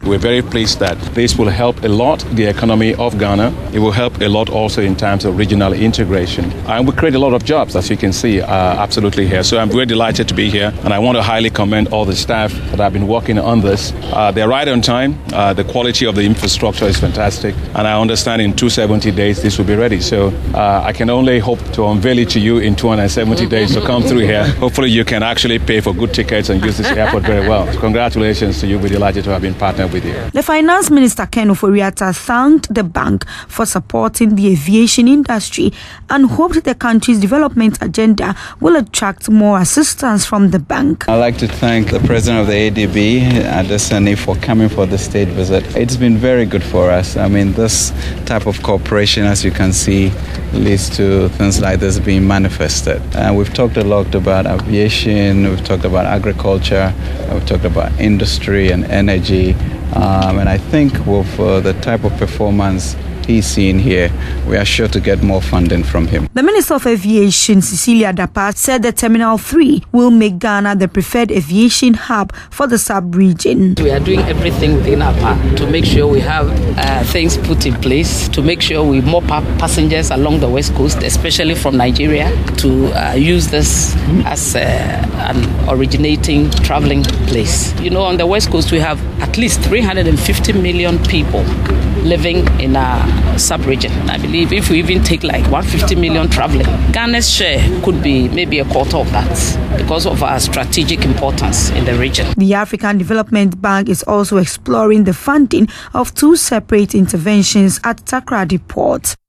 We're very pleased that this will help a lot the economy of Ghana. It will help a lot also in terms of regional integration. And we create a lot of jobs, as you can see, absolutely here. So I'm very delighted to be here, and I want to highly commend all the staff that have been working on this. They're right on time. The quality of the infrastructure is fantastic, and I understand in 270 days this will be ready. So I can only hope to unveil it to you in 270 days to come through here. Hopefully you can actually pay for good tickets and use this airport very well. So congratulations to you. We're delighted to have been partnered with you. The Finance Minister Ken Ofori-Atta thanked the bank for supporting the aviation industry and hoped the country's development agenda will attract more assistance from the bank. I'd like to thank the President of the ADB, Adesani, for coming for the state visit. It's been very good for us. I mean, this type of cooperation, as you can see, leads to things like this being manifested. And we've talked a lot about aviation, we've talked about agriculture, we've talked about industry and energy. And I think with the type of performance he's seen here, we are sure to get more funding from him. The Minister of Aviation, Cecilia Dapaah, said that Terminal 3 will make Ghana the preferred aviation hub for the sub-region. We are doing everything within our power to make sure we have things put in place, to make sure we mop up passengers along the West Coast, especially from Nigeria, to use this as an originating traveling place. You know, on the West Coast, we have at least 350 million people living in a sub-region. I believe if we even take like 150 million traveling, Ghana's share could be maybe a quarter of that because of our strategic importance in the region. The African Development Bank is also exploring the funding of 2 separate interventions at Takoradi Port.